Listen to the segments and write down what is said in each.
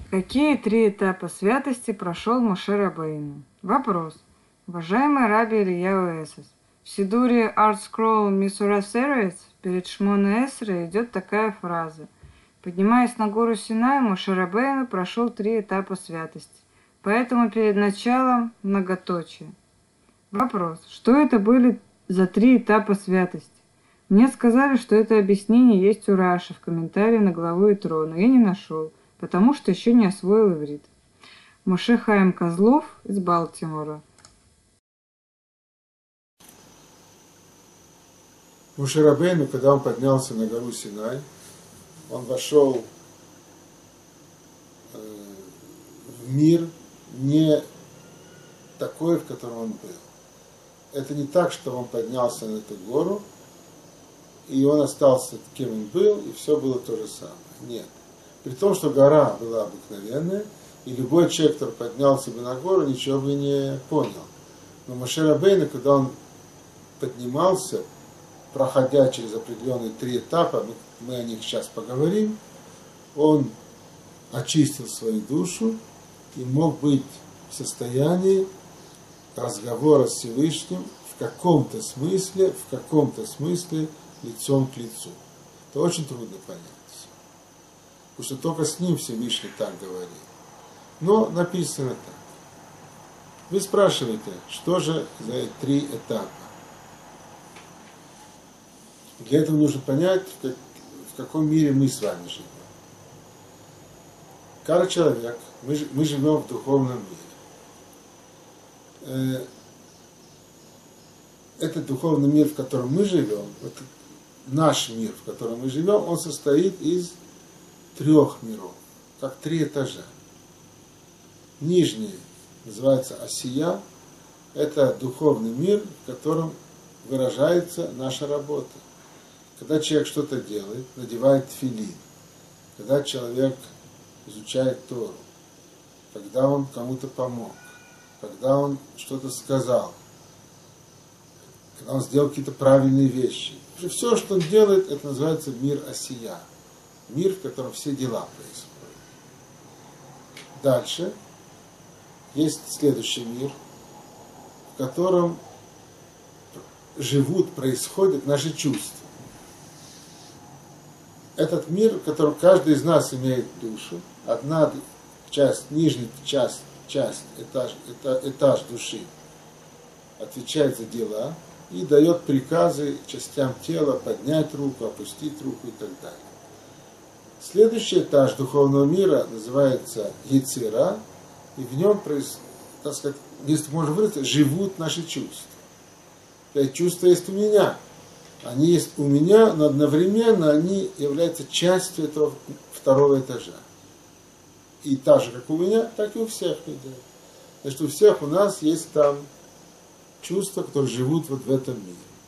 Какие три этапа святости прошел Моше Рабейну? Вопрос. Уважаемый Раби Ильяу Эсес, в Сидуре Art Scroll Мисура Серец перед Шмона Эсре идет такая фраза. Поднимаясь на гору Синай, Моше Рабейну прошел три этапа святости. Поэтому перед началом многоточие. Вопрос. Что это были за три этапа святости? Мне сказали, что это объяснение есть у Раши в комментарии на главу Итро, но я не нашел, потому что еще не освоил иврит. Моше Хаим Козлов из Балтимора. Моше Рабейну, когда он поднялся на гору Синай, он вошел в мир не такой, в котором он был. Это не так, что он поднялся на эту гору, и он остался кем он был, и все было то же самое. Нет. При том, что гора была обыкновенная, и любой человек, который поднялся бы на гору, ничего бы не понял. Но Моше Рабейну, когда он поднимался, проходя через определенные три этапа, мы о них сейчас поговорим, он очистил свою душу и мог быть в состоянии разговора с Всевышним в каком-то смысле лицом к лицу. Это очень трудно понять. Потому что только с ним Всевышний так говорит. Но написано так. Вы спрашиваете, что же за три этапа? Для этого нужно понять, в каком мире мы с вами живем. Каждый человек, мы живем в духовном мире. Этот духовный мир, в котором мы живем, наш мир, в котором мы живем, он состоит из трех миров, как три этажа. Нижний называется Осия, это духовный мир, в котором выражается наша работа. Когда человек что-то делает, надевает тфилин, когда человек изучает Тору, когда он кому-то помог, когда он что-то сказал, когда он сделал какие-то правильные вещи. Все, что он делает, это называется мир Осия. Мир, в котором все дела происходят. Дальше есть следующий мир, в котором происходят наши чувства. Этот мир, в котором каждый из нас имеет душу, одна часть, нижняя этаж души отвечает за дела и дает приказы частям тела поднять руку, опустить руку и так далее. Следующий этаж духовного мира называется Ецира, и в нем, так сказать, если можно выразиться, живут наши чувства. Чувства есть у меня. Они есть у меня, но одновременно они являются частью этого второго этажа. И так же, как у меня, так и у всех людей. Значит, у всех у нас есть там чувства, которые живут вот в этом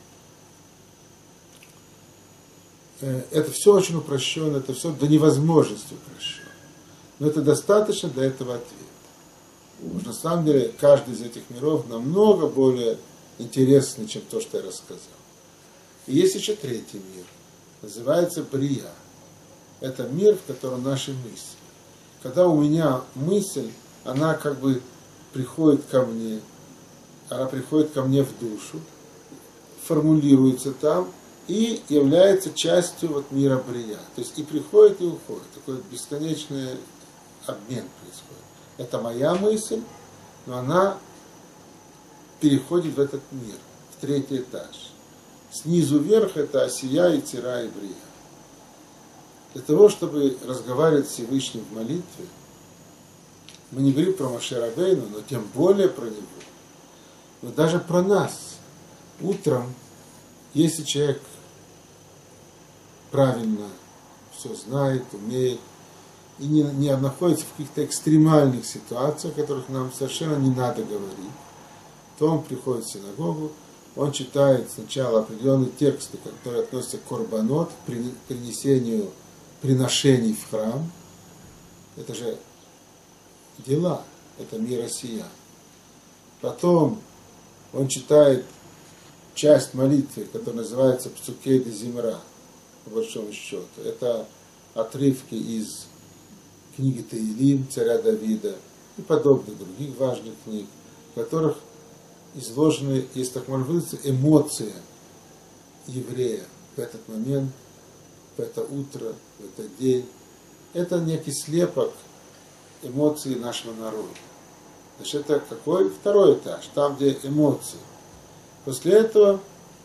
мире. Это все очень упрощенно, это все до невозможности упрощенно. Но это достаточно для этого ответа. Потому что на самом деле каждый из этих миров намного более интересный, чем то, что я рассказал. И есть еще третий мир. Называется Брия. Это мир, в котором наши мысли. Когда у меня мысль, она как бы приходит ко мне, она приходит ко мне в душу, формулируется там и является частью вот мира Брия. То есть и приходит, и уходит. Такой бесконечный обмен происходит. Это моя мысль, но она переходит в этот мир, в третий этаж. Снизу вверх это Осия, Ецира и Брия. Для того, чтобы разговаривать с Всевышним в молитве, мы не говорим про Моше Рабейну, но тем более про него. Но даже про нас. Утром, если человек правильно все знает, умеет, и не находится в каких-то экстремальных ситуациях, о которых нам совершенно не надо говорить, то он приходит в синагогу, он читает сначала определенные тексты, которые относятся к корбанот, к принесению приношений в храм. Это же дела, это мир Осия. Потом он читает часть молитвы, которая называется Псукей де Зимра, по большому счету. Это отрывки из книги Таилим, царя Давида и подобных других важных книг, в которых изложены, если так можно выразиться, эмоции еврея в этот момент, в это утро, в этот день. Это некий слепок эмоций нашего народа. Значит, это какой? Второй этаж, там, где эмоции. После этого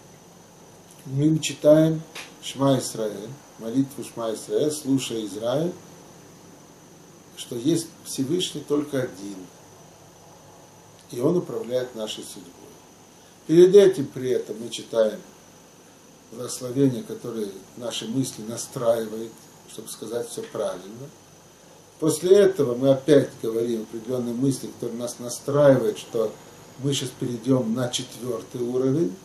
мы читаем Шма Исраэль, молитву Шма Исраэль, слушая Израиль, что есть Всевышний только один, и Он управляет нашей судьбой. Перед этим при этом мы читаем благословение, которое наши мысли настраивает, чтобы сказать все правильно. После этого мы опять говорим определенные мысли, которые нас настраивают, что мы сейчас перейдем на 4-й уровень.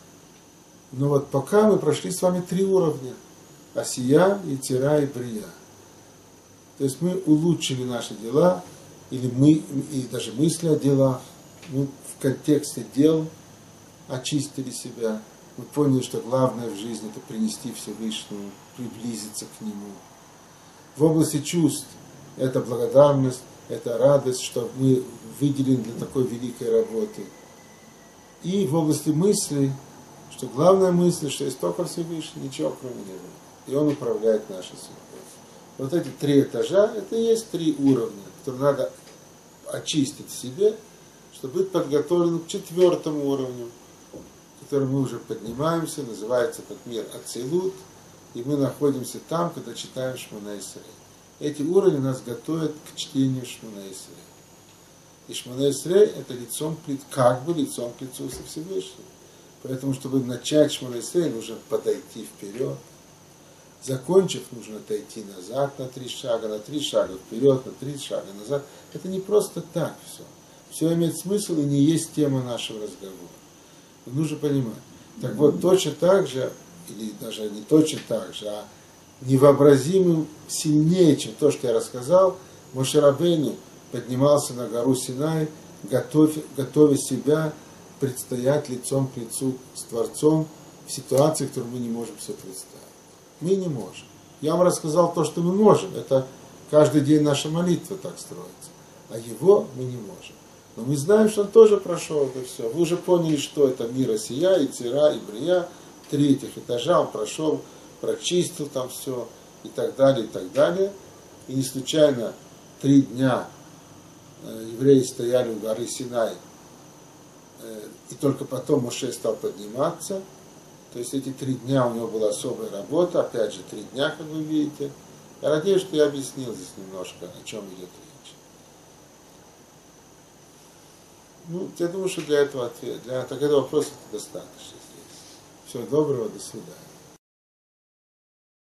Но вот пока мы прошли с вами 3 уровня. Асия, Ецира и Брия. То есть мы улучшили наши дела, или и даже мысли о делах, мы в контексте дел очистили себя. Мы поняли, что главное в жизни это принести Всевышнему, приблизиться к Нему. В области чувств это благодарность, это радость, что мы выделены для такой великой работы. И в области мыслей, что главная мысль, что есть только Всевышний, ничего кроме Него. И Он управляет нашей судьбой. Вот эти 3 этажа, это и есть 3 уровня, которые надо очистить в себе, чтобы быть подготовленным к 4-му уровню, к которому мы уже поднимаемся, называется этот мир Ацилут, и мы находимся там, когда читаем Шмона Исрей. Эти уровни нас готовят к чтению Шмона Исрей. И Шмона Исрей это как бы лицом к лицу со Всевышним. Поэтому, чтобы начать Шмона Исрей, нужно подойти вперед. Закончив, нужно отойти назад на 3 шага, на 3 шага вперед, на 3 шага назад. Это не просто так все. Все имеет смысл и не есть тема нашего разговора. Но нужно понимать. Так вот, точно так же, или даже не точно так же, а невообразимым сильнее, чем то, что я рассказал, Моше Рабейну поднимался на гору Синай, готовя себя предстоять лицом к лицу с Творцом в ситуации, которую мы не можем себе представить. Мы не можем. Я вам рассказал то, что мы можем. Это каждый день наша молитва так строится. А его мы не можем. Но мы знаем, что он тоже прошел это все. Вы уже поняли, что это мир Асия, Ецира и Брия. 3 этих этажа он прошел, прочистил там все и так далее, и так далее. И не случайно 3 дня евреи стояли у горы Синай, и только потом Моше стал подниматься. То есть эти 3 дня у него была особая работа, опять же 3 дня, как вы видите. Я надеюсь, что я объяснил здесь немножко, о чем идет речь. Ну, я думаю, что для этого ответа, для этого вопроса это достаточно здесь. Всего доброго, до свидания.